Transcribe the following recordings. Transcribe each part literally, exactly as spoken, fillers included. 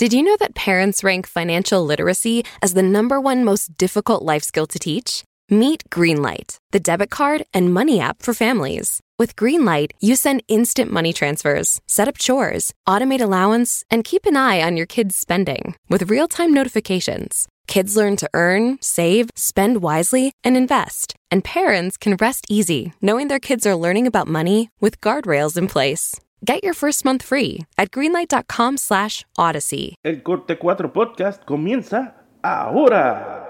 Did you know that parents rank financial literacy as the number one most difficult life skill to teach? Meet Greenlight, the debit card and money app for families. With Greenlight, you send instant money transfers, set up chores, automate allowance, and keep an eye on your kids' spending with real-time notifications. Kids learn to earn, save, spend wisely, and invest. And parents can rest easy knowing their kids are learning about money with guardrails in place. Get your first month free at greenlight.com slash odyssey. El Corte cuatro Podcast comienza ahora.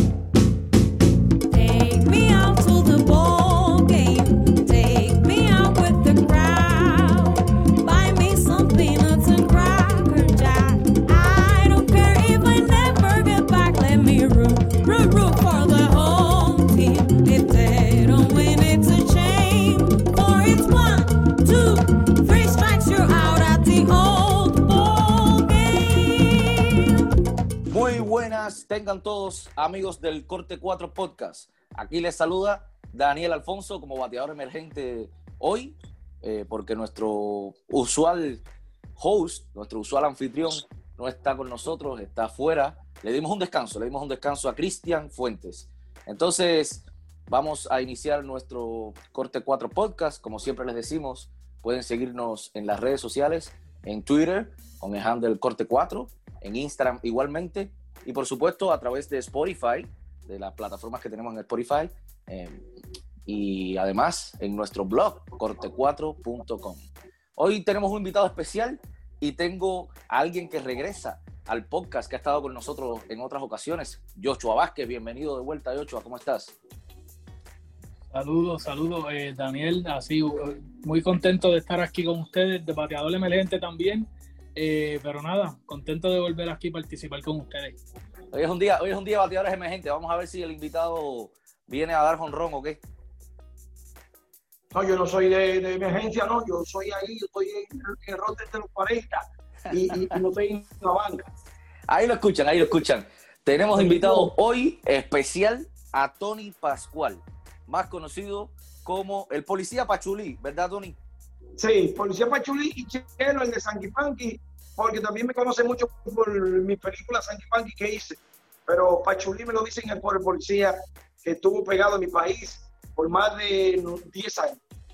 Take me out to the ball game. Take me out with the crowd. Buy me something that's a cracker jack. I don't care if I never get back. Let me root, root, root for the home team. If they don't win, it's a shame. For it's one, two, three strikes, you're out at the old ball game. Muy buenas, tengan todos amigos del Corte cuatro Podcast. Aquí les saluda Daniel Alfonso como bateador emergente hoy, eh, porque nuestro usual host, nuestro usual anfitrión no está con nosotros, está afuera. Le dimos un descanso, le dimos un descanso a Cristian Fuentes. Entonces, vamos a iniciar nuestro Corte cuatro Podcast. Como siempre les decimos, pueden seguirnos en las redes sociales, en Twitter con el handle Corte cuatro, en Instagram igualmente, y por supuesto a través de Spotify, de las plataformas que tenemos en Spotify, eh, y además en nuestro blog, corte cuatro punto com. Hoy tenemos un invitado especial y tengo a alguien que regresa al podcast, que ha estado con nosotros en otras ocasiones, Yochoa Vázquez. Bienvenido de vuelta, Yochoa, ¿cómo estás? Saludos, saludos, eh, Daniel, así muy contento de estar aquí con ustedes, de bateador emergente también, eh, pero nada, contento de volver aquí a participar con ustedes. Hoy es un día, hoy es un día de bateadores emergentes. Vamos a ver si el invitado viene a dar jonrón o qué. No, yo no soy de, de emergencia, no, yo soy ahí, yo estoy en el rote de los cuarenta y, y, y no estoy en la banca. Ahí lo escuchan, ahí lo escuchan. Tenemos invitado hoy especial a Tony Pascual, más conocido como el policía Pachulí, ¿verdad, Tony? Sí, policía Pachulí y Chelo, el de Sanky Panky, porque también me conoce mucho por mi película Sanky Panky que hice, pero Pachulí me lo dicen por el policía que estuvo pegado en mi país por más de diez años.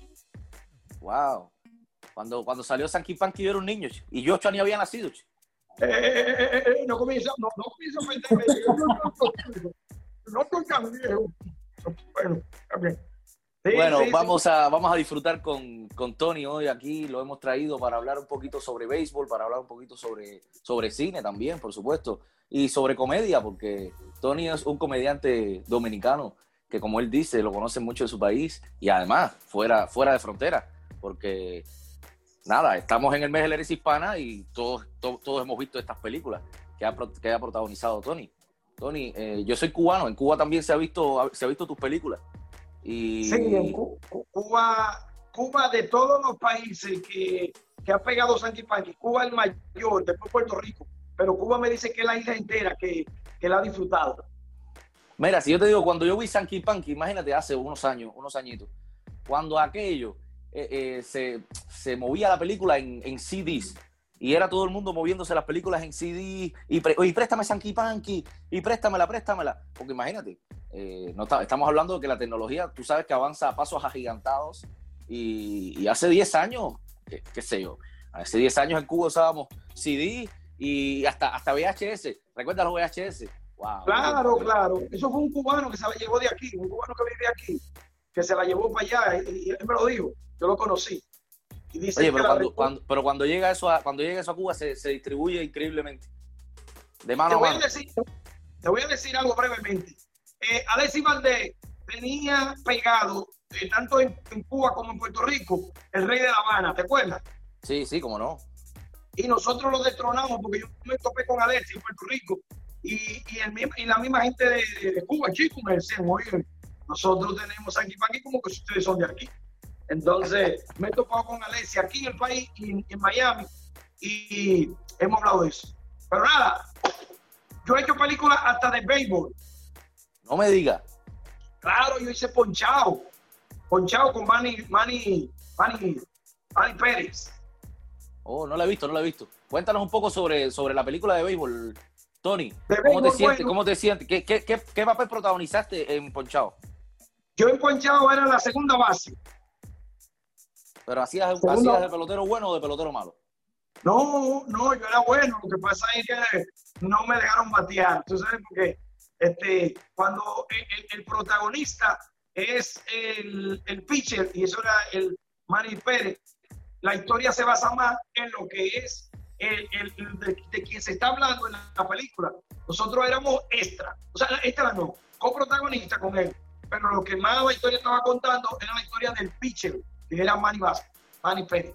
Wow. Cuando, cuando salió Sanky Panky yo era un niño y yo ni había nacido. Eh, eh, eh, no comienza, no, no comienza a meterme. No estoy tan viejo. Bueno, también. Sí, bueno, sí, vamos, sí. A, vamos a disfrutar con, con Tony hoy aquí. Lo hemos traído para hablar un poquito sobre béisbol, para hablar un poquito sobre, sobre cine también, por supuesto, y sobre comedia, porque Tony es un comediante dominicano que, como él dice, lo conocen mucho de su país y además fuera, fuera de frontera, porque nada, estamos en el mes de la herencia hispana y todos, todos, todos hemos visto estas películas que ha, que ha protagonizado Tony. Tony, eh, yo soy cubano, en Cuba también se ha visto, se ha visto tus películas. Y... Sí, en Cuba, Cuba de todos los países que, que ha pegado Sanky Panky, Cuba es el mayor, después Puerto Rico, pero Cuba me dice que es la isla entera que, que la ha disfrutado. Mira, si yo te digo, cuando yo vi Sanky Panky, imagínate hace unos años, unos añitos, cuando aquello eh, eh, se, se movía la película en, en C Ds y era todo el mundo moviéndose las películas en C D y, pre, y préstame Sanky Panky y préstamela, préstamela, porque imagínate. Eh, no está, estamos hablando de que la tecnología, tú sabes que avanza a pasos agigantados y, y hace diez años, qué, qué sé yo, hace diez años en Cuba usábamos C D y hasta, hasta V H S. ¿Recuerdas los V H S? Wow, claro, claro. Eso fue un cubano que se la llevó de aquí, un cubano que vive aquí, que se la llevó para allá y, y él me lo dijo, yo lo conocí. Y dice Oye, que pero, la... cuando, cuando, pero cuando llega eso a, cuando llega eso a Cuba se, se distribuye increíblemente. De mano te a voy mano. A decir, te voy a decir algo brevemente. Eh, Alexis Valdés tenía pegado, eh, tanto en, en Cuba como en Puerto Rico, el Rey de La Habana, ¿te acuerdas? Sí, sí, cómo no. Y nosotros lo destronamos porque yo me topé con Alexis en Puerto Rico y, y, el, y la misma gente de, de Cuba, chicos, me decían, oye, nosotros tenemos Sanky Panky como que ustedes son de aquí. Entonces, me he topado con Alexis aquí en el país y en, en Miami y hemos hablado de eso. Pero nada, yo he hecho películas hasta de béisbol. No me digas. Claro, yo hice Ponchao. Ponchao con Manny, Manny, Manny, Manny Pérez. Oh, no la he visto, no la he visto. Cuéntanos un poco sobre, sobre la película de béisbol, Tony. De ¿Cómo béisbol, te sientes? bueno. ¿Cómo te sientes? ¿Qué, qué, qué, qué papel protagonizaste en Ponchado? Yo en Ponchado era la segunda base. ¿Pero hacías, Segundo. hacías de pelotero bueno o de pelotero malo? No, no, yo era bueno. Lo que pasa es que no me dejaron batear. ¿Tú sabes por qué? Este, cuando el, el- el protagonista es el, el pitcher, y eso era el Manny Pérez, la historia se basa más en lo que es el, el- el de, de quien se está hablando en la, la película. Nosotros éramos extra, o sea, extra no, coprotagonista con él. Pero lo que más la historia estaba contando era la historia del pitcher, que era Manny Vázquez, Manny Pérez.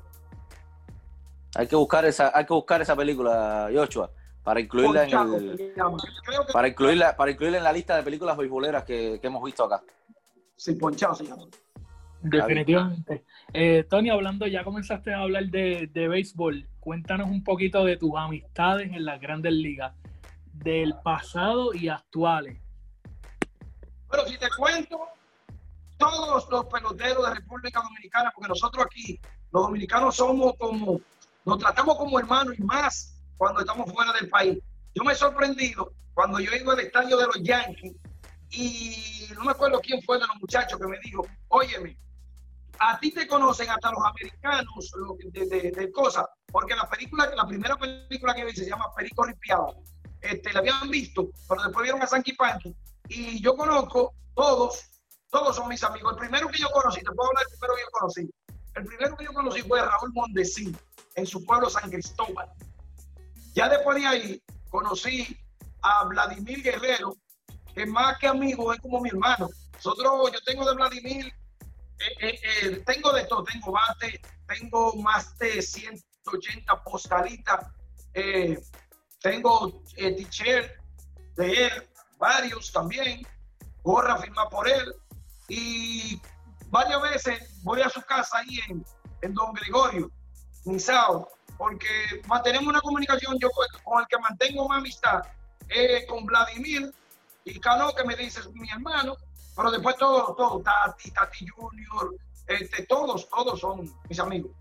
Hay que buscar esa, hay que buscar esa película, Joshua, para incluirla en Ponchado, el, se llama. Creo que para incluirla, para incluirla en la lista de películas beisboleras que, que hemos visto acá. sí, Ponchado se llama. Definitivamente. Eh, Tony, hablando, ya comenzaste a hablar de, de béisbol. Cuéntanos un poquito de tus amistades en las grandes ligas, del pasado y actuales. Pero si te cuento, todos los peloteros de República Dominicana, porque nosotros aquí, los dominicanos somos como, nos tratamos como hermanos y más cuando estamos fuera del país. Yo me he sorprendido cuando yo he ido al estadio de los Yankees y no me acuerdo quién fue de los muchachos que me dijo, óyeme, a ti te conocen hasta los americanos lo que- de, de, de cosas, porque la película, la primera película que vi se llama Perico Ripiado. Este, la habían visto, pero después vieron a Sanky Panky y yo conozco todos, todos son mis amigos. El primero que yo conocí, te puedo hablar del primero que yo conocí. El primero que yo conocí fue Raúl Mondesí, en su pueblo San Cristóbal. Ya después de ahí conocí a Vladimir Guerrero, que más que amigo es como mi hermano. Nosotros, yo tengo de Vladimir, eh, eh, eh, tengo de todo, tengo bate, tengo más de ciento ochenta postalitas, eh, tengo eh, t-shirt de él, varios también, gorra firmada por él, y varias veces voy a su casa ahí en, en Don Gregorio, Nizao, porque mantenemos una comunicación, yo con- con el que mantengo una amistad, eh, con Vladimir y Cano, que me dice es mi hermano, pero después todos, todos, Tati, Tati Junior, este, todos, todos son mis amigos.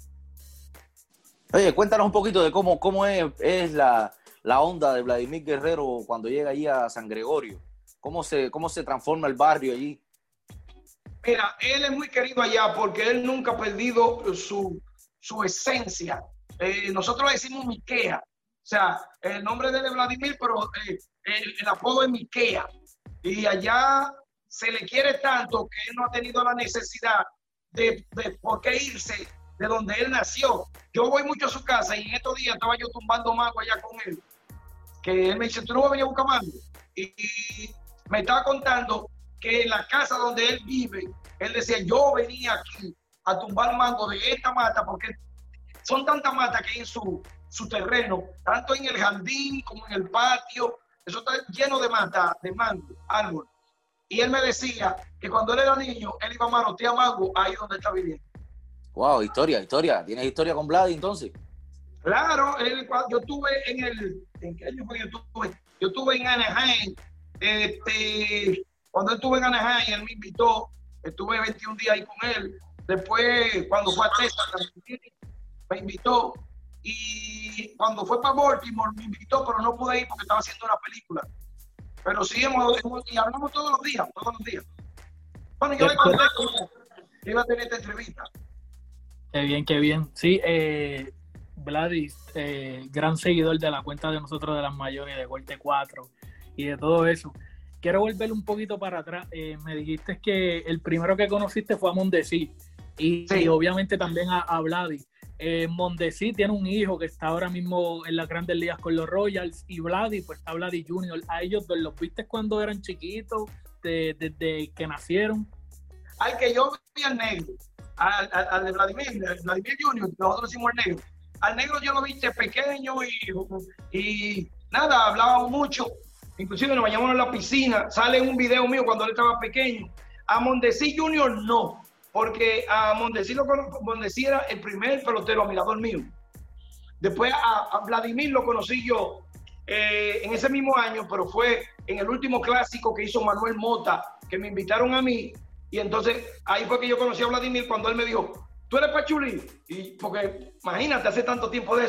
Oye, cuéntanos un poquito de cómo, cómo es, es la, la onda de Vladimir Guerrero cuando llega allí a San Gregorio. ¿Cómo se, cómo se transforma el barrio allí? Mira, él es muy querido allá porque él nunca ha perdido su, su esencia. Eh, nosotros le decimos Miquea. O sea, el nombre de él es Vladimir, pero eh, el, el apodo es Miquea. Y allá se le quiere tanto que él no ha tenido la necesidad de, de por qué irse de donde él nació. Yo voy mucho a su casa y en estos días estaba yo tumbando mango allá con él. Que él me dice, ¿tú no vas a venir a buscar mango? Y, y me estaba contando que en la casa donde él vive, él decía, yo venía aquí a tumbar mango de esta mata, porque son tantas matas que hay en su, su terreno, tanto en el jardín como en el patio, eso está lleno de mata, de mango, árbol. Y él me decía que cuando él era niño, él iba a manotear mango ahí donde está viviendo. Wow, historia, historia. ¿Tienes historia con Vladi entonces? Claro, él, cuando yo estuve en el, ¿en qué año fue que yo estuve? Yo estuve en Anaheim, este, cuando él estuve en Anaheim, él me invitó, estuve veintiún días ahí con él, después cuando fue a Texas, me invitó, y cuando fue para Baltimore me invitó, pero no pude ir porque estaba haciendo una película, pero sí, hemos, hemos- y hablamos todos los días, todos los días. Bueno, yo le conté que iba a tener esta entrevista. Qué bien, qué bien. Sí, eh, Vladis, eh, gran seguidor de la cuenta de nosotros de las mayores, de Corte cuatro y de todo eso. Quiero volver un poquito para atrás. Eh, me dijiste que el primero que conociste fue a Mondesí y, Sí. y obviamente también a, a Vladis. Eh, Mondesí tiene un hijo que está ahora mismo en las grandes ligas con los Royals y Vladis, pues está Vladis junior A ellos dos, ¿los viste cuando eran chiquitos, de- desde que nacieron? Al que yo vi al negro, al, al, al de Vladimir, al Vladimir junior, nosotros decimos el negro. Al negro yo lo vi de pequeño y, y nada, hablábamos mucho, inclusive nos bañamos en la piscina, sale un video mío cuando él estaba pequeño. A Mondesí junior no, porque a Mondesí, lo conozco, Mondesí era el primer pelotero admirador mío. Después a, a Vladimir lo conocí yo eh, en ese mismo año, pero fue en el último clásico que hizo Manuel Mota, que me invitaron a mí, y entonces ahí fue que yo conocí a Vladimir cuando él me dijo, ¿tú eres Pachulí? Y porque imagínate, hace tanto tiempo de eso.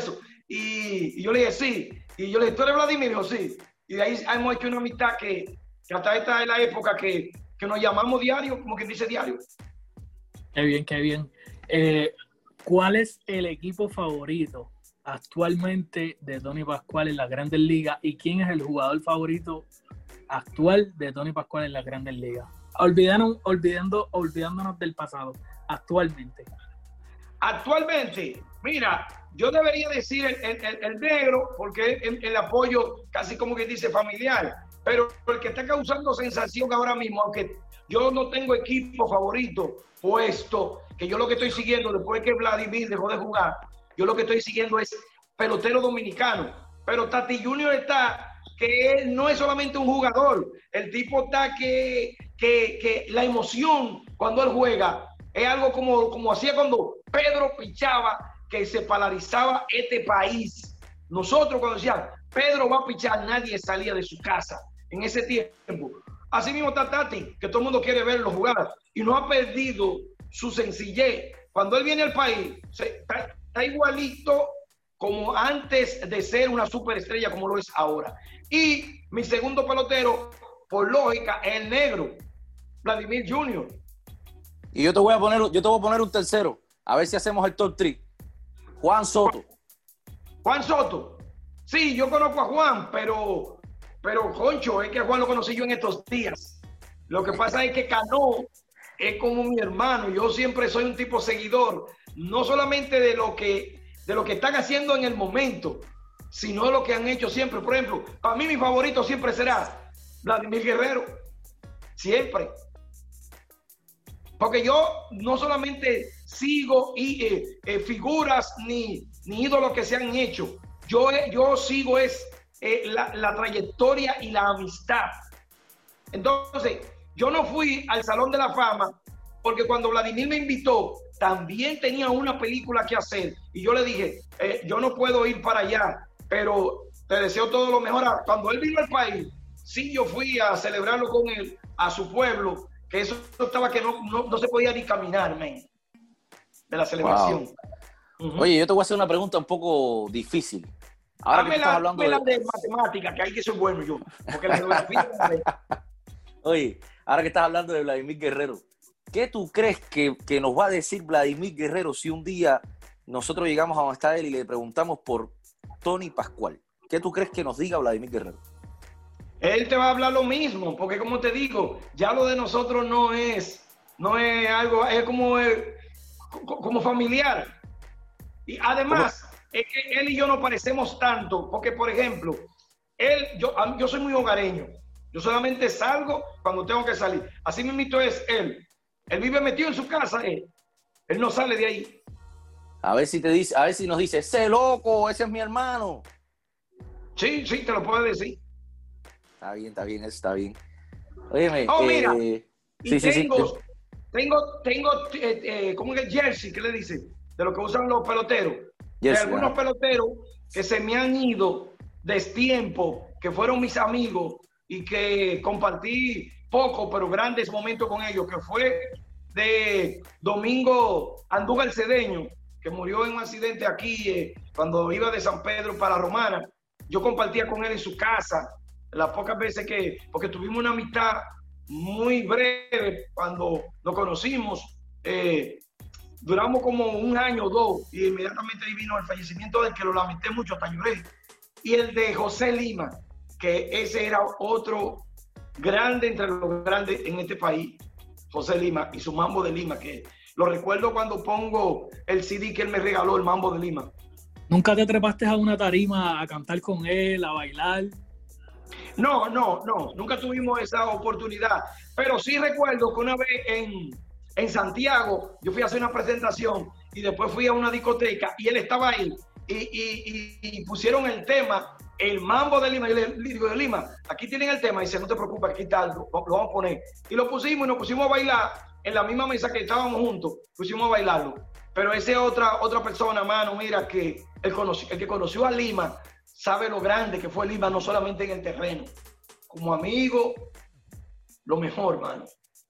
Y, y yo le dije, sí. Y yo le dije, ¿tú eres Vladimir? Y dijo, sí. Y de ahí hemos hecho una amistad que, que hasta esta es la época que, que nos llamamos diario, como quien dice diario. Qué bien, qué bien. Eh, ¿Cuál es el equipo favorito actualmente de Tony Pascual en las Grandes Ligas? ¿Y quién es el jugador favorito actual de Tony Pascual en las Grandes Ligas? Olvidando, olvidando, olvidándonos del pasado, actualmente. Actualmente, mira, yo debería decir el, el, el, el negro, porque el, el apoyo casi como que dice familiar, pero el que está causando sensación ahora mismo, aunque yo no tengo equipo favorito puesto, que yo lo que estoy siguiendo después que Vladimir dejó de jugar, yo lo que estoy siguiendo es pelotero dominicano, pero Tati Junior está, que él no es solamente un jugador, el tipo está que, que, que la emoción cuando él juega es algo como, como hacía cuando Pedro pichaba, que se polarizaba este país. Nosotros cuando decían, Pedro va a pichar, nadie salía de su casa en ese tiempo. Así mismo está Tati, que todo el mundo quiere verlo jugar y no ha perdido su sencillez. Cuando él viene al país, se, está, está igualito como antes de ser una superestrella como lo es ahora. Y mi segundo pelotero, por lógica, es el negro, Vladimir Junior Y yo te voy a poner, yo te voy a poner un tercero, a ver si hacemos el top tres. Juan Soto. Juan Soto. Sí, yo conozco a Juan, pero, pero Concho, es que a Juan lo conocí yo en estos días. Lo que pasa es que Cano es como mi hermano. Yo siempre soy un tipo seguidor, no solamente de lo que, de lo que están haciendo en el momento, sino de lo que han hecho siempre. Por ejemplo, para mí mi favorito siempre será Vladimir Guerrero. Siempre. Porque yo no solamente sigo y, eh, eh, figuras ni, ni ídolos que se han hecho, yo, eh, yo sigo es eh, la, la trayectoria y la amistad. Entonces, yo no fui al Salón de la Fama porque cuando Vladimir me invitó, también tenía una película que hacer. Y yo le dije, eh, yo no puedo ir para allá, pero te deseo todo lo mejor. Cuando él vino al país, sí, yo fui a celebrarlo con él, a su pueblo, que eso estaba que no, no, no se podía ni caminar, man, de la celebración. Wow. Uh-huh. Oye, yo te voy a hacer una pregunta un poco difícil. Ahora Dame que la, estás hablando de... de... de matemática, que ahí que soy bueno yo, porque la geografía... Oye, ahora que estás hablando de Vladimir Guerrero, ¿qué tú crees que, que nos va a decir Vladimir Guerrero si un día nosotros llegamos a donde está él y le preguntamos por Tony Pascual? ¿Qué tú crees que nos diga Vladimir Guerrero? Él te va a hablar lo mismo, porque como te digo, ya lo de nosotros no es, no es algo, es como, es, como familiar. Y además, ¿cómo? Es que él y yo nos parecemos tanto, porque por ejemplo, él, yo, yo soy muy hogareño. Yo solamente salgo cuando tengo que salir. Así mismo es él. Él vive metido en su casa, él. Él no sale de ahí. A ver si te dice, a ver si nos dice, ese loco, ese es mi hermano. Sí, sí, te lo puedo decir. Está bien, está bien, eso está bien. Óyeme, oh, eh, mira, sí, y sí, tengo, sí. tengo, tengo, eh, eh, ¿cómo es el jersey? ¿Qué le dicen? De lo que usan los peloteros. Jersey, de algunos ¿no? peloteros que se me han ido destiempo, que fueron mis amigos y que compartí poco, pero grandes momentos con ellos, que fue de Domingo Andújar Cedeño, que murió en un accidente aquí eh, cuando iba de San Pedro para Romana. Yo compartía con él en su casa, las pocas veces que, porque tuvimos una amistad muy breve cuando nos conocimos, eh, duramos como un año o dos, y inmediatamente vino el fallecimiento del que lo lamenté mucho, hasta lloré. Y el de José Lima, que ese era otro grande entre los grandes en este país, José Lima y su Mambo de Lima, que lo recuerdo cuando pongo el C D que él me regaló, el Mambo de Lima. ¿Nunca te trepaste a una tarima a cantar con él, a bailar? No, no, no, nunca tuvimos esa oportunidad, pero sí recuerdo que una vez en, en Santiago yo fui a hacer una presentación y después fui a una discoteca y él estaba ahí y, y, y, y pusieron el tema, el Mambo de Lima. Y le digo, de Lima, aquí tienen el tema. Y dice, no te preocupes, aquí está, lo, lo vamos a poner. Y lo pusimos y nos pusimos a bailar en la misma mesa que estábamos juntos, pusimos a bailarlo. Pero esa otra, otra persona, mano, mira, que el, conoció, el que conoció a Lima sabe lo grande que fue Lima, no solamente en el terreno, como amigo, lo mejor, mano.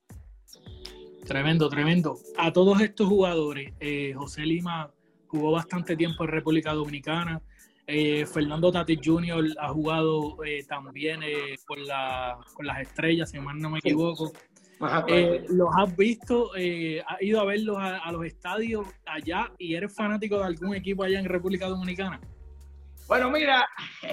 Tremendo, tremendo. A todos estos jugadores, eh, José Lima jugó bastante tiempo en República Dominicana, Eh, Fernando Tatis junior ha jugado eh, también eh, con, la, con las Estrellas, si mal no me equivoco. Ajá, Eh, ¿Los has visto? Eh, ¿Has ido a verlos a, a los estadios allá y eres fanático de algún equipo allá en República Dominicana? Bueno, mira,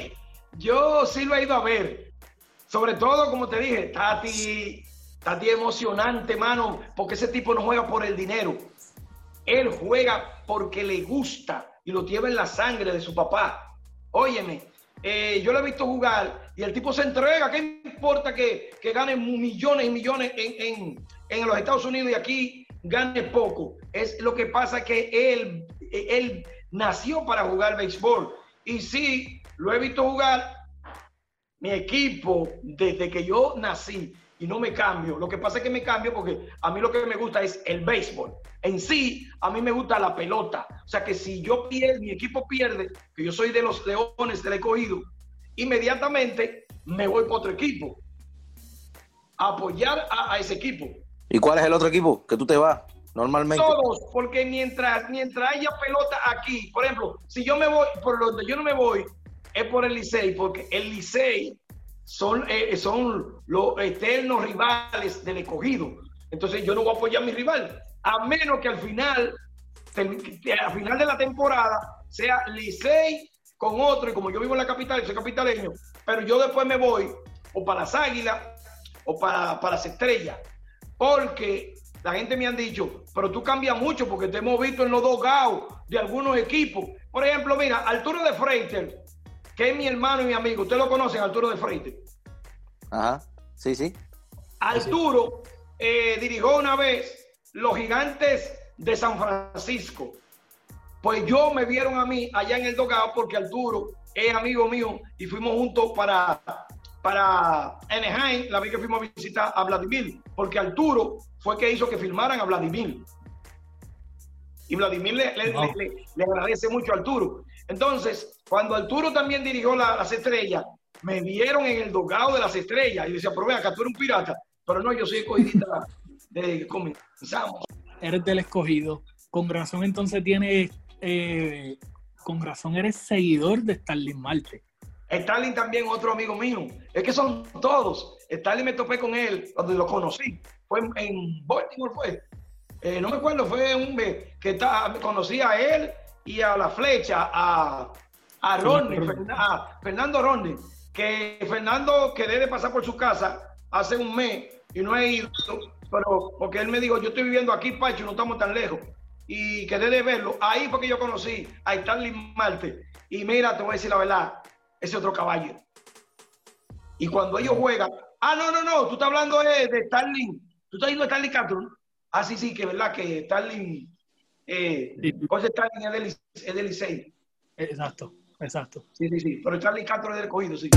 yo sí lo he ido a ver. Sobre todo, como te dije, Tati, Tati es emocionante, mano, porque ese tipo no juega por el dinero. Él juega porque le gusta y lo lleva en la sangre de su papá. Óyeme, eh, yo lo he visto jugar y el tipo se entrega. ¿Qué importa que, que gane millones y millones en, en, en los Estados Unidos y aquí gane poco? Es lo que pasa, que él, él nació para jugar béisbol. Y sí, lo he visto jugar. Mi equipo, desde que yo nací, y no me cambio. Lo que pasa es que me cambio porque a mí lo que me gusta es el béisbol. En sí, a mí me gusta la pelota. O sea que si yo pierdo, mi equipo pierde, que yo soy de los Leones del Escogido, inmediatamente me voy para otro equipo a apoyar a, a ese equipo. ¿Y cuál es el otro equipo que tú te vas normalmente? Todos, porque mientras, mientras haya pelota aquí, por ejemplo, si yo me voy, por donde yo no me voy, es por el Licey, porque el Licey son, eh, son los eternos rivales del Escogido. Entonces yo no voy a apoyar a mi rival, a menos que al final, que al final de la temporada sea Licey con otro, y como yo vivo en la capital, soy capitaleño, pero yo después me voy o para las Águilas o para, para las Estrellas, porque la gente me han dicho, pero tú cambias mucho porque te hemos visto en los dogados de algunos equipos. Por ejemplo, mira, Arturo de Freites, que es mi hermano y mi amigo. ¿Ustedes lo conocen, Arturo de Freites? Ajá, sí, sí. Arturo eh, dirigió una vez los Gigantes de San Francisco. Pues yo me vieron a mí allá en el dogado porque Arturo es amigo mío y fuimos juntos para, para Anaheim, la vez que fuimos a visitar a Vladimir, porque Arturo fue que hizo que firmaran a Vladimir. Y Vladimir le, le, wow. le, le, le agradece mucho a Arturo. Entonces, cuando Arturo también dirigió la, las Estrellas, me vieron en el dogado de las Estrellas y decía, pero ven acá, tú eres un pirata. Pero no, yo soy escogidista desde que comenzamos. Eres del Escogido. Con razón, entonces tienes, eh, con razón eres seguidor de Starling Marte. Starling también, otro amigo mío. Es que son todos. Starling me topé con él cuando lo conocí. Fue en, en Baltimore, fue. Eh, no me acuerdo, fue un que está, conocí a él y a la Flecha, a, a Rodney, a Fernando Rodney, que Fernando quedé de pasar por su casa hace un mes y no he ido, pero porque él me dijo, yo estoy viviendo aquí, Pacho, no estamos tan lejos, y quedé de verlo. Ahí fue que yo conocí a Starling Marte, y mira, te voy a decir la verdad, ese otro caballo. Y cuando ellos juegan, ah, no, no, no, tú estás hablando de, de Starling, tú estás diciendo de Starling Castro, ¿no? Ah, sí, sí, que verdad que Starling, eh, sí. José Starling es del, es del Licey. Exacto, exacto. Sí, sí, sí, pero Starling Castro es del Escogido, sí.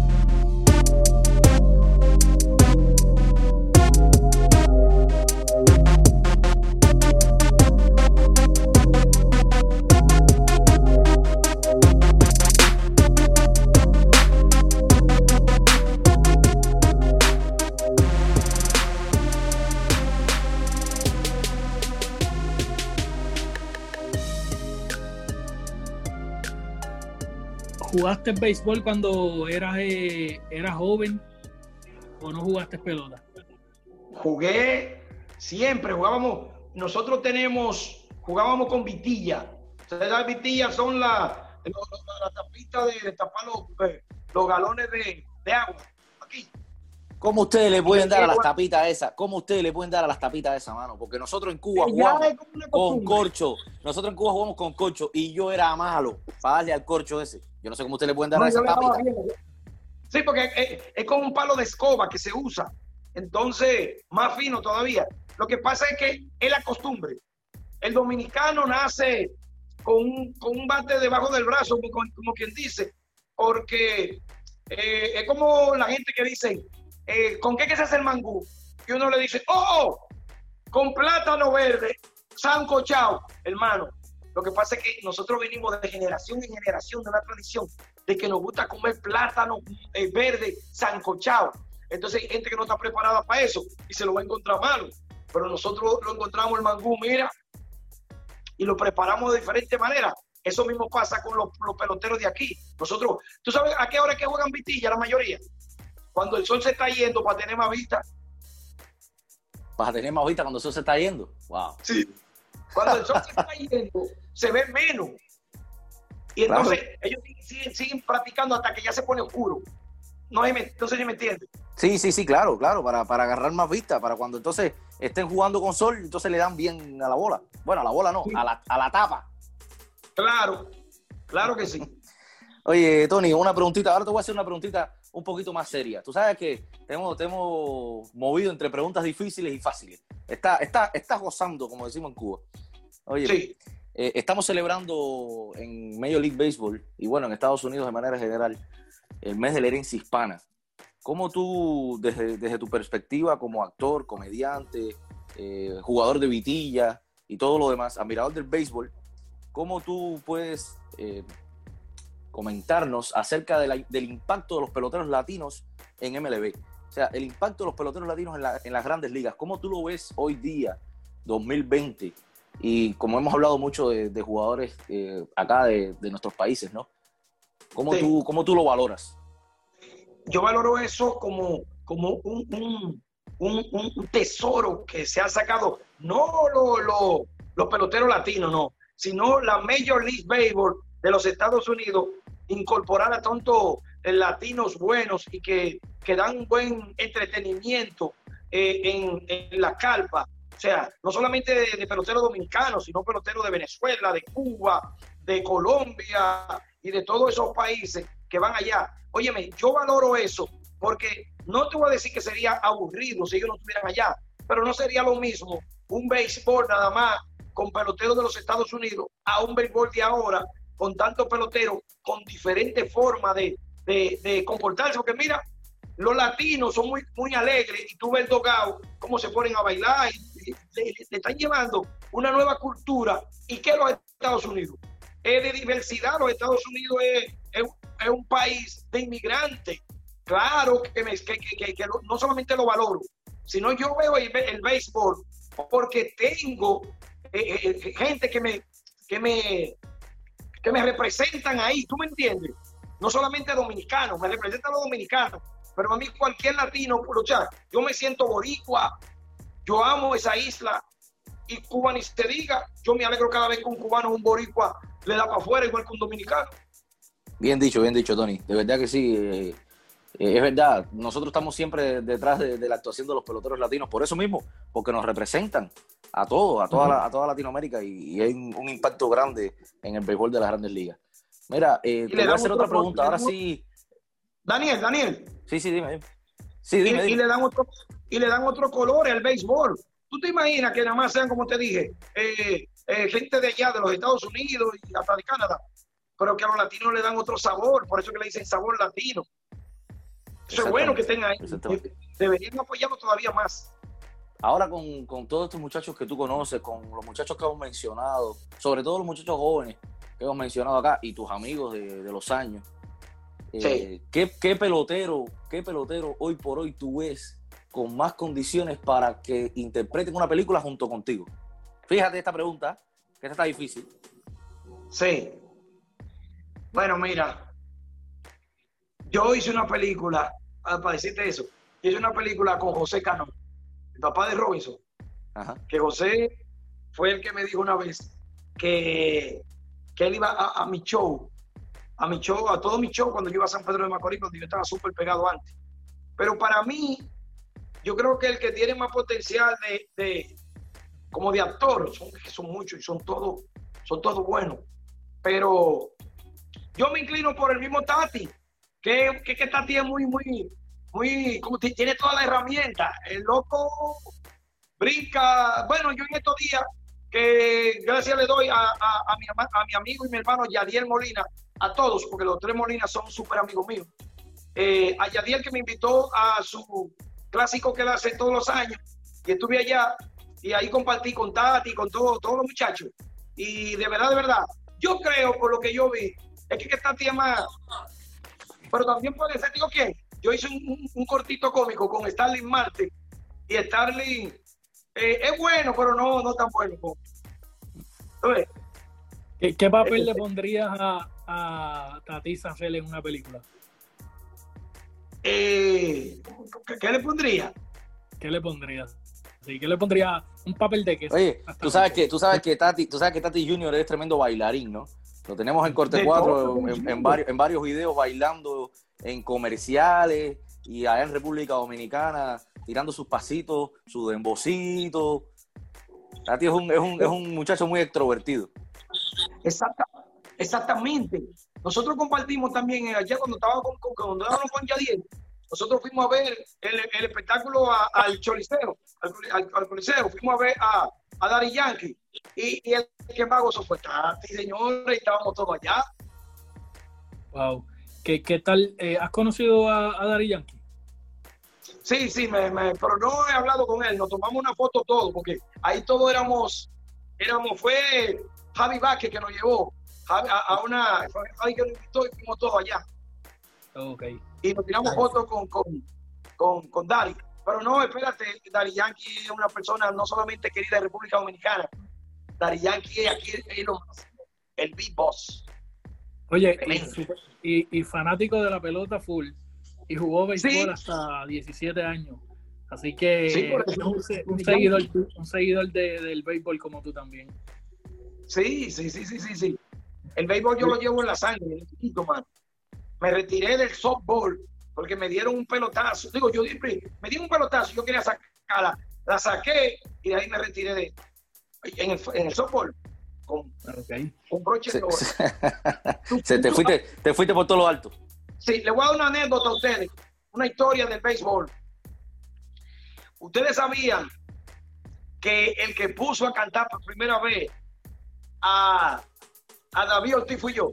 ¿Jugaste béisbol cuando eras, eh, eras joven o no jugaste pelota? Jugué siempre, jugábamos, nosotros tenemos, jugábamos con vitilla. Ustedes las vitillas son las la tapitas de, de tapar los, los galones de, de agua. Aquí. ¿Cómo ustedes le pueden dar a las tapitas esas? ¿Cómo ustedes le pueden dar a las tapitas de esa mano? Porque nosotros en Cuba jugamos con corcho. Nosotros en Cuba jugamos con corcho y yo era malo para darle al corcho ese. Yo no sé cómo ustedes le pueden dar no, a esa tapita. Sí, porque es, es como un palo de escoba que se usa. Entonces, más fino todavía. Lo que pasa es que es la costumbre. El dominicano nace con un, con un bate debajo del brazo, como, como quien dice, porque eh, es como la gente que dice, eh, ¿con qué que se hace el mangú? Y uno le dice, ¡oh! Con plátano verde, sancochao, hermano. Lo que pasa es que nosotros venimos de generación en generación de una tradición de que nos gusta comer plátano eh, verde, sancochao. Entonces hay gente que no está preparada para eso y se lo va a encontrar malo. Pero nosotros lo encontramos el mangú, mira, y lo preparamos de diferente manera. Eso mismo pasa con los, los peloteros de aquí. Nosotros, ¿tú sabes a qué hora es que juegan vitilla la mayoría? Cuando el sol se está yendo para tener más vista. Para tener más vista cuando el sol se está yendo. Wow. Sí. Cuando el sol se está yendo, se ve menos. Y entonces Claro. ellos siguen, siguen practicando hasta que ya se pone oscuro. No, sé, no sé si me entiendes. Sí, sí, sí, claro, claro, para, para agarrar más vista, para cuando entonces estén jugando con sol, entonces le dan bien a la bola. Bueno, a la bola no, Sí. a la, a la tapa. Claro, claro que sí. Oye, Tony, una preguntita, ahora te voy a hacer una preguntita un poquito más seria. Tú sabes que te hemos, te hemos movido entre preguntas difíciles y fáciles. Está, está, estás gozando, como decimos en Cuba. Oye, Sí, eh, estamos celebrando en Major League Baseball y bueno, en Estados Unidos de manera general, el mes de la herencia hispana. ¿Cómo tú, desde, desde tu perspectiva como actor, comediante, eh, jugador de vitilla y todo lo demás, admirador del béisbol, cómo tú puedes eh, comentarnos acerca de la- del impacto de los peloteros latinos en M L B? O sea, el impacto de los peloteros latinos en, la- en las grandes ligas. ¿Cómo tú lo ves hoy día, dos mil veinte? Y como hemos hablado mucho de, de jugadores eh, acá de, de nuestros países, ¿no? ¿Cómo, Sí. tú, ¿Cómo tú lo valoras? yo valoro eso como, como un, un, un, un tesoro que se ha sacado, no lo, lo, los peloteros latinos, no, sino la Major League Baseball de los Estados Unidos, incorporar a tantos eh, latinos buenos y que, que dan un buen entretenimiento eh, en, en la carpa. O sea, no solamente de, de peloteros dominicanos, sino peloteros de Venezuela, de Cuba, de Colombia y de todos esos países que van allá. Óyeme, yo valoro eso porque no te voy a decir que sería aburrido si ellos no estuvieran allá, pero no sería lo mismo un béisbol nada más con peloteros de los Estados Unidos a un béisbol de ahora con tantos peloteros con diferentes formas de, de, de comportarse. Porque mira, los latinos son muy, muy alegres y tú ves el dogao, cómo se ponen a bailar y le, le- le están llevando una nueva cultura. ¿Y qué es los Estados Unidos? Es de diversidad. Los Estados Unidos es, es, es un país de inmigrantes. Claro que, me, que, que, que, que lo- no solamente lo valoro, sino yo veo el, el béisbol porque tengo eh, eh, gente que me, que, me, que me representan ahí, ¿tú me entiendes? No solamente dominicanos, me representan los dominicanos, pero a mí cualquier latino, o sea, yo me siento boricua, yo amo esa isla, y Cuba ni se diga, yo me alegro cada vez que un cubano o un boricua le da para afuera igual que un dominicano. Bien dicho, bien dicho, Tony. De verdad que sí. eh, eh, es verdad. Nosotros estamos siempre detrás de, de la actuación de los peloteros latinos, por eso mismo, porque nos representan a todos, a toda, la, a toda Latinoamérica y, y hay un, un impacto grande en el béisbol de las grandes ligas. Mira, eh, Y te le voy a damos hacer otro otra pregunta. Ahora le damos- sí. Daniel, Daniel, Sí, sí, dime. dime. Sí, y, dime, y dime. le dan otro, y le dan otro color al béisbol. ¿Tú te imaginas que nada más sean, como te dije, eh, eh, gente de allá, de los Estados Unidos y hasta de Canadá, pero que a los latinos le dan otro sabor, por eso que le dicen sabor latino? Eso es bueno que estén ahí. Exactamente. Deberían apoyarlo todavía más. Ahora con, con todos estos muchachos que tú conoces, con los muchachos que hemos mencionado, sobre todo los muchachos jóvenes que hemos mencionado acá y tus amigos de, de los años, eh, Sí. ¿qué, qué pelotero, qué pelotero hoy por hoy tú ves con más condiciones para que interpreten una película junto contigo? Fíjate esta pregunta, que esta está difícil. Sí. Bueno, mira, yo hice una película, ah, para decirte eso, hice una película con José Cano, el papá de Robinson, Ajá. que José fue el que me dijo una vez que, que él iba a, a mi show, a mi show, a todo mi show cuando yo iba a San Pedro de Macorís, donde yo estaba súper pegado antes. Pero para mí, yo creo que el que tiene más potencial de, de como de actor, son, son muchos y son todos son todos buenos. Pero yo me inclino por el mismo Tati, que, que, que Tati es muy, muy, muy, como t- tiene toda la herramienta. El loco brinca. Bueno, yo en estos días, que gracias le doy a, a, a, mi, ama- a mi amigo y mi hermano Yadiel Molina, a todos, porque los tres Molina son súper amigos míos. Eh, a Yadiel, que me invitó a su clásico que él hace todos los años, y estuve allá, y ahí compartí con Tati, con todo, todos los muchachos. Y de verdad, de verdad, yo creo, por lo que yo vi, es que, que Tati es más. Pero también puede ser, digo, ¿quién? Yo hice un, un, un cortito cómico con Starling Marte, y Starling eh, es bueno, pero no, no tan bueno. Entonces, ¿Qué, qué papel le pondrías a, a Tati Safel en una película? Eh, ¿qué, ¿Qué le pondría? ¿Qué le pondrías? Sí, ¿qué le pondría? ¿Un papel de qué? Oye, tú sabes que, tú sabes que Tati, tú sabes que Tati Junior es tremendo bailarín, ¿no? Lo tenemos en Corte De cuatro todo, en, en varios, en varios videos bailando en comerciales y allá en República Dominicana, tirando sus pasitos, su dembocito. Tati es un, es un, es un muchacho muy extrovertido. Exacta, exactamente. Nosotros compartimos también eh, allá cuando estábamos con, con, cuando estábamos con Yadiel. Nosotros fuimos a ver el, el espectáculo a, al Choliseo, al, al, al Coliseo. Fuimos a ver a, a Daddy Yankee. Y, y el que más gozó fue Tati, señores, y estábamos todos allá. Wow. ¿Qué, qué tal? Eh, ¿Has conocido a, a Daddy Yankee? Sí, sí, me, me, pero no he hablado con él. Nos tomamos una foto todos, porque ahí todos éramos, éramos, fue Javi Vázquez que nos llevó a, a, a una, Javi que nos invitó y fuimos todos allá. Ok. Y nos tiramos fotos con, con, con, con Daddy. Pero no, espérate, Daddy Yankee es una persona no solamente querida de República Dominicana. Daddy Yankee es aquí es lo máximo, el Big Boss. Oye, y, y, y fanático de la pelota full. Y jugó béisbol Sí. hasta diecisiete años. Así que Sí, por es eso. un, se- un seguidor, un seguidor de, del béisbol como tú también. Sí, sí, sí, sí, sí, sí. El béisbol yo lo llevo en la sangre, en el chiquito, man. Me retiré del softball porque me dieron un pelotazo. Digo, yo siempre me dieron un pelotazo, yo quería sacarla. La saqué y de ahí me retiré de en el, en el softball con, Okay. con broche de oro. Se te fuiste, te fuiste por todo lo alto. Sí, le voy a dar una anécdota a ustedes, una historia del béisbol. Ustedes sabían que el que puso a cantar por primera vez a, a David Ortiz fui yo.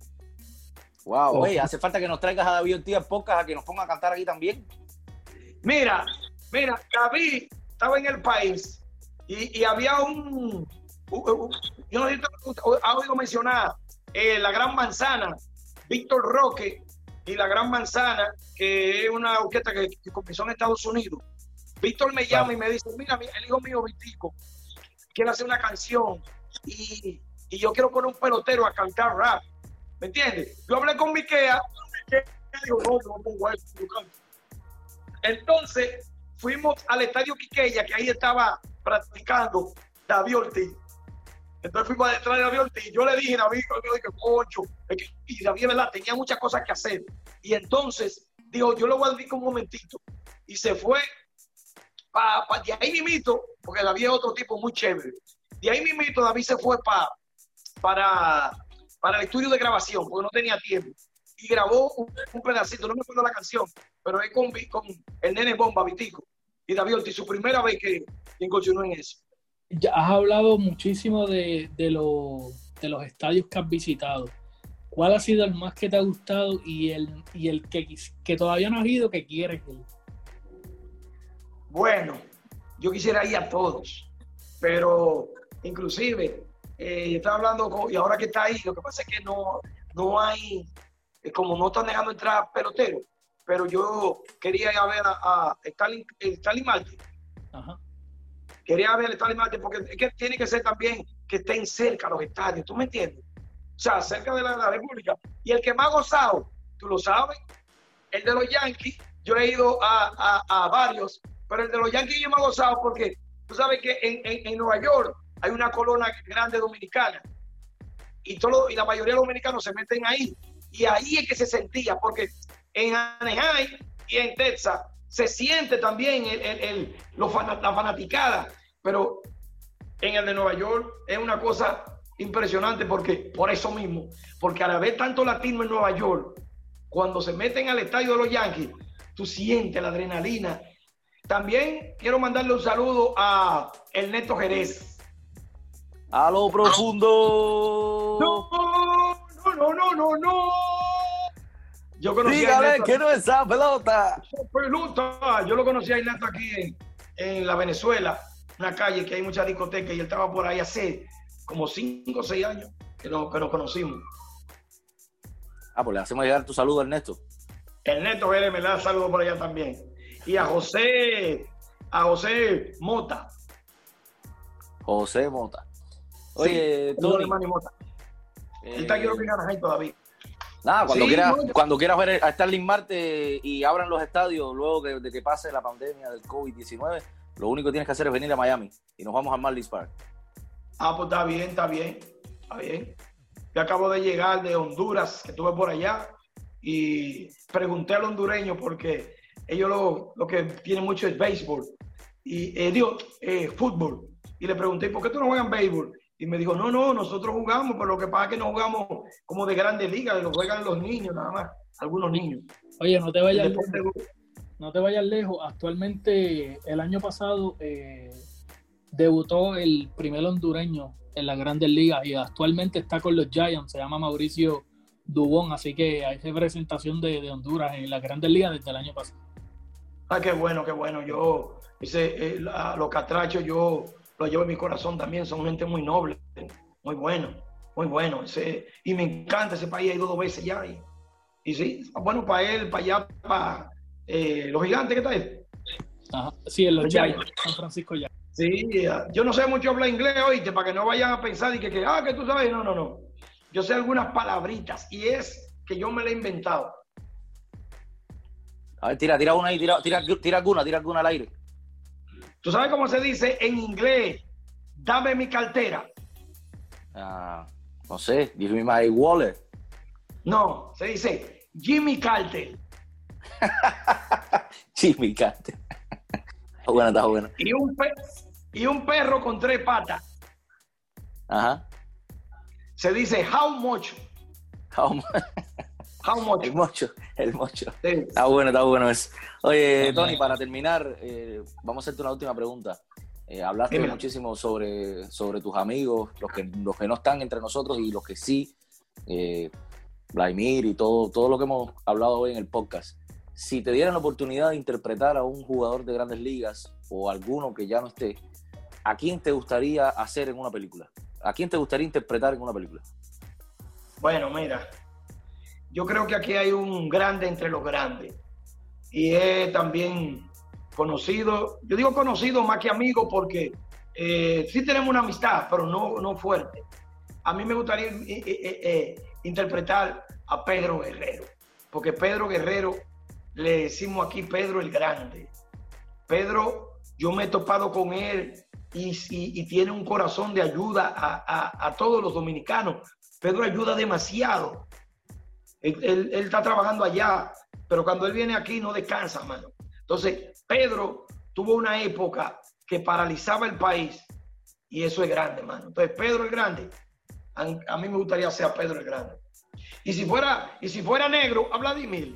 Wow, Oh. oye, hace falta que nos traigas a David Ortiz en podcast a que nos ponga a cantar aquí también. Mira, mira, David estaba en el país y, y había un, un- un- yo no sé si usted ha oído mencionar eh, la Gran Manzana, Víctor Roque y la Gran Manzana, que es una orquesta que, que comenzó en Estados Unidos. Víctor me llama y me dice, mira, mi- el hijo mío, Vitico, quiere hacer una canción y, y yo quiero poner un pelotero a cantar rap. ¿Me entiendes? Yo hablé con Miquea, Miquea dijo, no, no pongo eso, yo canto. Entonces, fuimos al Estadio Quiqueya, que ahí estaba practicando David Ortiz. Entonces fuimos detrás de David Ortiz. Yo le dije, David, yo dije, concho, es que- y David, ¿verdad? Tenía muchas cosas que hacer. Y entonces, dijo, yo lo voy a dedicar un momentito. Y se fue para pa, de ahí mimito, porque David es otro tipo muy chévere. De ahí mimito, David se fue pa, para, para el estudio de grabación, porque no tenía tiempo. Y grabó un, un pedacito, no me acuerdo la canción, pero es con, con el nene Bomba, Vitico. Y David Ortiz, su primera vez que, que incursionó en eso. Ya has hablado muchísimo de, de, lo- de los estadios que has visitado. ¿Cuál ha sido el más que te ha gustado y el, y el que, quis- que todavía no has ido que quieres ir? Bueno, yo quisiera ir a todos, pero inclusive eh, estaba hablando con, y ahora que está ahí, lo que pasa es que no, no hay, eh, como no están dejando entrar peloteros, pero yo quería ir a ver a, a Stalin, eh, Stalin Marte, Ajá. quería ver a Stalin Marte porque es que tiene que ser también que estén cerca los estadios, ¿tú me entiendes? O sea, cerca de la, la República. Y el que más ha gozado, tú lo sabes, el de los Yankees, yo he ido a, a, a varios, pero el de los Yankees yo me ha gozado porque tú sabes que en, en, en Nueva York hay una colonia grande dominicana y, todo, y la mayoría de los dominicanos se meten ahí. Y ahí es que se sentía, porque en Anaheim y en Texas se siente también el, el, el, los fan, la fanaticada, pero en el de Nueva York es una cosa impresionante porque por eso mismo, porque al haber tanto latino en Nueva York, cuando se meten al estadio de los Yankees, tú sientes la adrenalina. También quiero mandarle un saludo a Ernesto Jerez. ¡A lo profundo! No, no, no, no, no, no. Yo conocí a Dígale Ernesto que no es esa pelota. pelota. Yo lo conocí a Ernesto aquí en, en la Venezuela, una calle que hay muchas discotecas y él estaba por ahí hace como cinco o seis años que nos, que nos conocimos. Ah, pues le hacemos llegar tu saludo, Ernesto. Ernesto Jerez me da saludos por allá también. Y a José, a José Mota. José Mota. Oye, Sí, Tony, hermano Mota. Él está quiero que ganas ahí todavía. Nada, cuando Sí, quieras, no, cuando quieras ver a Starling Marte y abran los estadios luego de, de que pase la pandemia del COVID diecinueve, lo único que tienes que hacer es venir a Miami y nos vamos a Marlins Park. Ah, pues está bien, está bien, está bien. Yo acabo de llegar de Honduras, que estuve por allá, y pregunté al hondureño porque ellos lo, lo que tienen mucho es béisbol, y eh, digo, eh, fútbol. Y le pregunté, ¿por qué tú no juegas béisbol? Y me dijo, no, no, nosotros jugamos, pero lo que pasa es que no jugamos como de grandes ligas, lo juegan los niños nada más, algunos niños. Oye, no te vayas El deporte- lejos. No te vayas lejos. Actualmente, el año pasado eh, debutó el primer hondureño en las grandes ligas y actualmente está con los Giants. Se llama Mauricio Dubón, así que hay representación de, de Honduras en las grandes ligas desde el año pasado. Ah, qué bueno, qué bueno. Yo, ese, eh, la- los catrachos, yo los llevo en mi corazón también. Son gente muy noble, muy bueno, muy bueno. Ese, y me encanta ese país. He ido dos veces ya. Y, y sí, bueno para él, para allá, para eh, los gigantes, ¿qué tal? Ajá. Sí, en los Los Giants, Giants. San Francisco ya. Sí, eh, yo no sé mucho hablar inglés, oíste, para que no vayan a pensar y que, que, ah, que tú sabes. No, no, no. Yo sé algunas palabritas y es que yo me la he inventado. A ver, tira, tira una ahí, tira, tira, tira alguna, tira alguna al aire. ¿Tú sabes cómo se dice en inglés? Dame mi cartera. Ah, no sé, give me my wallet. No, se dice Jimmy Carter. Jimmy Carter. Está buena, está buena. Y un, pe- y un perro con tres patas. Ajá. Se dice how much. How much? How much. El mocho, el mocho. Sí. Está bueno, está bueno eso. Oye, Tony, para terminar, eh, vamos a hacerte una última pregunta. Eh, hablaste Dímela. muchísimo sobre, sobre tus amigos, los que, los que no están entre nosotros y los que sí, eh, Vladimir y todo, todo lo que hemos hablado hoy en el podcast. Si te dieran la oportunidad de interpretar a un jugador de Grandes Ligas o alguno que ya no esté, ¿a quién te gustaría hacer en una película? ¿A quién te gustaría interpretar en una película? Bueno, mira, yo creo que aquí hay un grande entre los grandes. Y es también conocido, yo digo conocido más que amigo porque eh, sí tenemos una amistad, pero no, no fuerte. A mí me gustaría eh, eh, eh, interpretar a Pedro Guerrero, porque Pedro Guerrero, le decimos aquí Pedro el Grande. Pedro, yo me he topado con él y, y, y tiene un corazón de ayuda a, a, a todos los dominicanos. Pedro ayuda demasiado. Él, él, él está trabajando allá, pero cuando él viene aquí no descansa, mano. Entonces, Pedro tuvo una época que paralizaba el país y eso es grande, mano. Entonces, Pedro el Grande, a, a mí me gustaría ser a Pedro el Grande. Y si fuera, y si fuera negro, a Vladimir.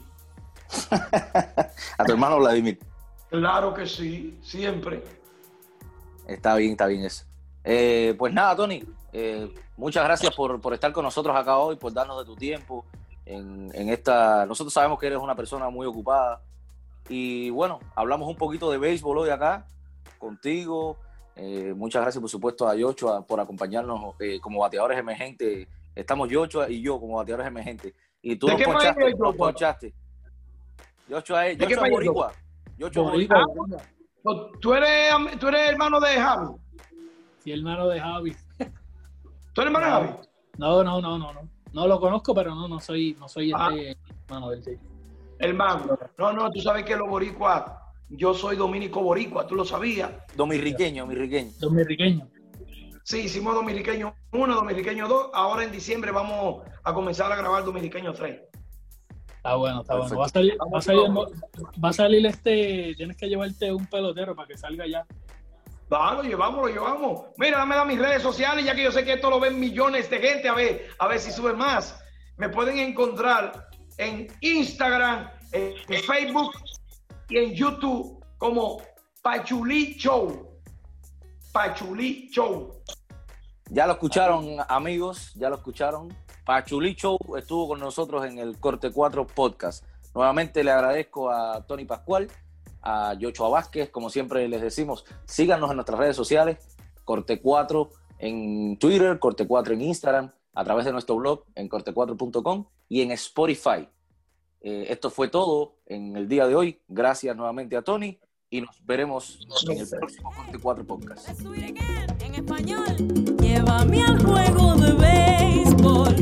A tu hermano Vladimir. Claro que sí, siempre. Está bien, está bien eso. Eh, pues nada, Tony, eh, muchas gracias por, por estar con nosotros acá hoy, por darnos de tu tiempo en, en esta... Nosotros sabemos que eres una persona muy ocupada y bueno, hablamos un poquito de béisbol hoy acá contigo. Eh, muchas gracias, por supuesto, a Yochoa por acompañarnos eh, como bateadores emergentes. Estamos Yochoa y yo como bateadores emergentes. Y tú ¿De nos qué país ponchaste, es nos Yochoa? ponchaste. Yochoa es, ¿De qué Yochoa es país es boricua. Yochoa es Boricua, boricua. boricua. No, ¿Tú eres, am- tú eres hermano de Javi? Sí, hermano de Javi. ¿Tú eres hermano de Javi? No, no, no, no, no. No lo conozco, pero no, no soy, no soy Ah. este hermano del sí. Hermano. No, no, tú sabes que los boricuas, yo soy dominico boricua, tú lo sabías. Dominiqueño, dominiqueño. Dominiqueño. Sí, hicimos Dominiqueño uno, Dominiqueño dos. Ahora en diciembre vamos a comenzar a grabar Dominiqueño tres. Está bueno, está Perfecto. bueno. Va a salir, va a salir, va a salir este, tienes que llevarte un pelotero para que salga ya. Va, lo llevamos, lo llevamos. Mira, dame a mis redes sociales, ya que yo sé que esto lo ven millones de gente. A ver, a ver si sube más. Me pueden encontrar en Instagram, en Facebook y en YouTube como Pachulí Show. Pachulí Show. Ya lo escucharon, amigos, ya lo escucharon. Pachulí Show estuvo con nosotros en el Corte cuatro Podcast. Nuevamente le agradezco a Tony Pascual, a Yochoa Vázquez, como siempre les decimos, síganos en nuestras redes sociales, Corte cuatro en Twitter, Corte cuatro en Instagram, a través de nuestro blog en corte cuatro punto com y en Spotify. Eh, esto fue todo en el día de hoy. Gracias nuevamente a Tony y nos veremos en el próximo Corte cuatro Podcast. Let's do it again, en español. Llévame al juego de béisbol.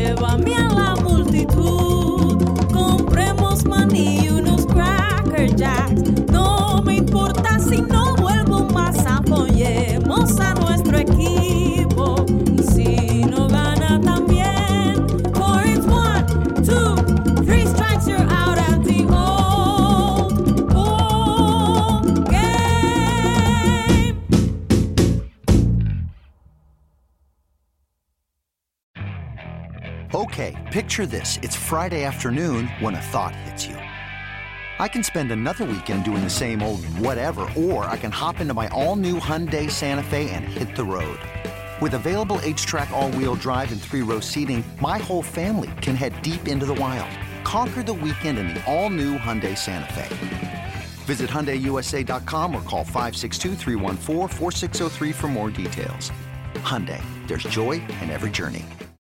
llévame a la multitud. Compremos maní y unos Cracker Jacks. No me importa si no vuelvo más. Apoyemos a nuestro equipo. Y si no gana también. For it's one, two, three strikes, you're out at the old ball game. Okay, picture this. It's Friday afternoon when a thought hits you. I can spend another weekend doing the same old whatever, or I can hop into my all-new Hyundai Santa Fe and hit the road. With available H-Track all-wheel drive and three-row seating, my whole family can head deep into the wild. Conquer the weekend in the all-new Hyundai Santa Fe. Visit Hyundai U S A dot com or call five six two, three one four, four six zero three for more details. Hyundai, there's joy in every journey.